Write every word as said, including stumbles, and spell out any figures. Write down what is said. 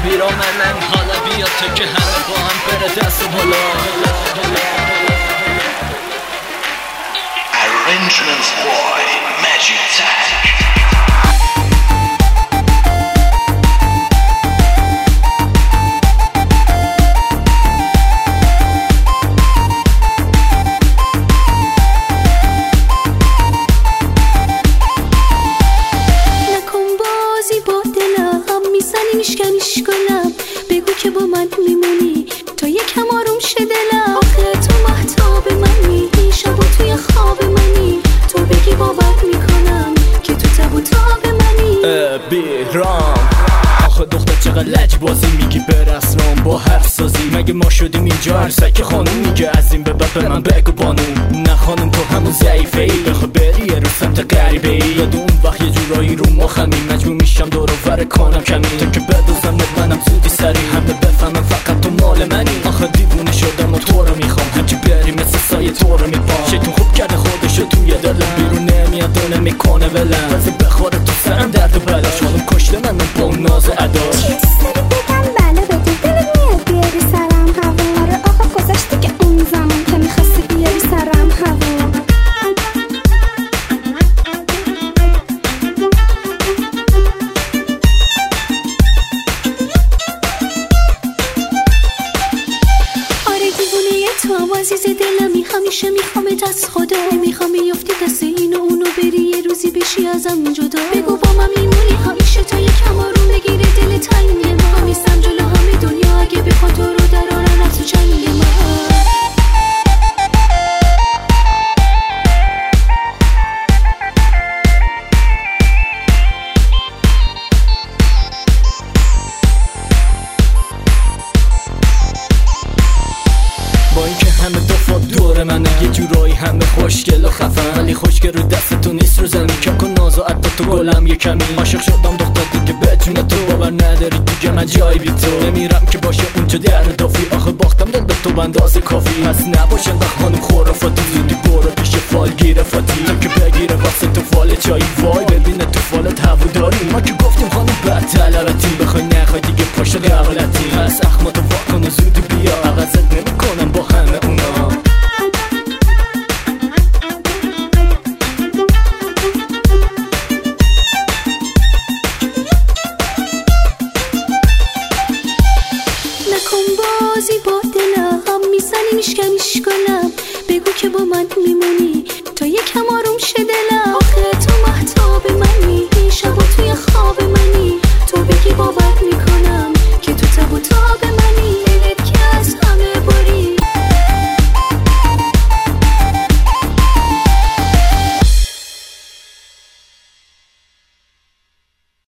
بیرا منم حالا بیا تو که همه با هم بره دست بالا. Arrangements by Magic Tag. میشکنیش کنم بگو که با من میمونی تا یکم آروم شه دلم. آخه تو مهتاب منی شب و توی خواب منی تو بگی باور میکنم که تو تب و تاب منی. بیرام آخه دختر چقدر لج بازی میگی به رسمم با حرف سازی. مگه ما شدیم اینجا هر سک خانوم میگه از این به بعد به من بگو بانوم. نه خانم تو همون ضعیفه ای بخوا بری یه رو سمت غریبه ای. یاد اون وقت یه جورایی رو مخمی مجبور میشم دور و ور کنم کمی تو که بدوزم منم زودی سری همه بفهمم فقط تو مال منی. آخه دیوونه شدم و تو رو میخوام هرچی بری مثل سایه تو رو میبام. شیطون خوب کرده خودشو توی دلم بیرون نمیاد و نمیکنه ولم. واسه بخوره تو سرم درد و بلاش خانم کشته من با اون ناز و اداش. چه سری بگم بله بده دلت میاد بیاری سرم هوا. آره آخه گذاشتی که اون زمان که میخواستی بیاری سرم هوا. تو هم عزیز دلمی همیشه میخوامت از خدا. میخوام بیفتی دست این و اونو بری یه روزی بشی ازم جدا. بگو با من میمونی همیشه تا یکم آروم بگیره دل تنگ من. میستم جلو همه دنیا اگه بخواد تو رو درارن از تو چنگ من. با اینکه همه دفعه دور منه یه جورایی همه خوشگل و خفن ولی خوشگل رو دست تو نیست رو زمین کم کن ناز و عدد تو گلم یه کمی. عاشق شدم دختر دیگه بدون تو باور نداری دیگه من جایی بی تو نمیرم که باشه اونجا در دافی. آخه باختم دل به تو بندازه کافی پس نباشه انقدر خانم خرافاتی. زودی برو پیش فال گیره فاتی تا که بگیره واسه تو فال چایی وای.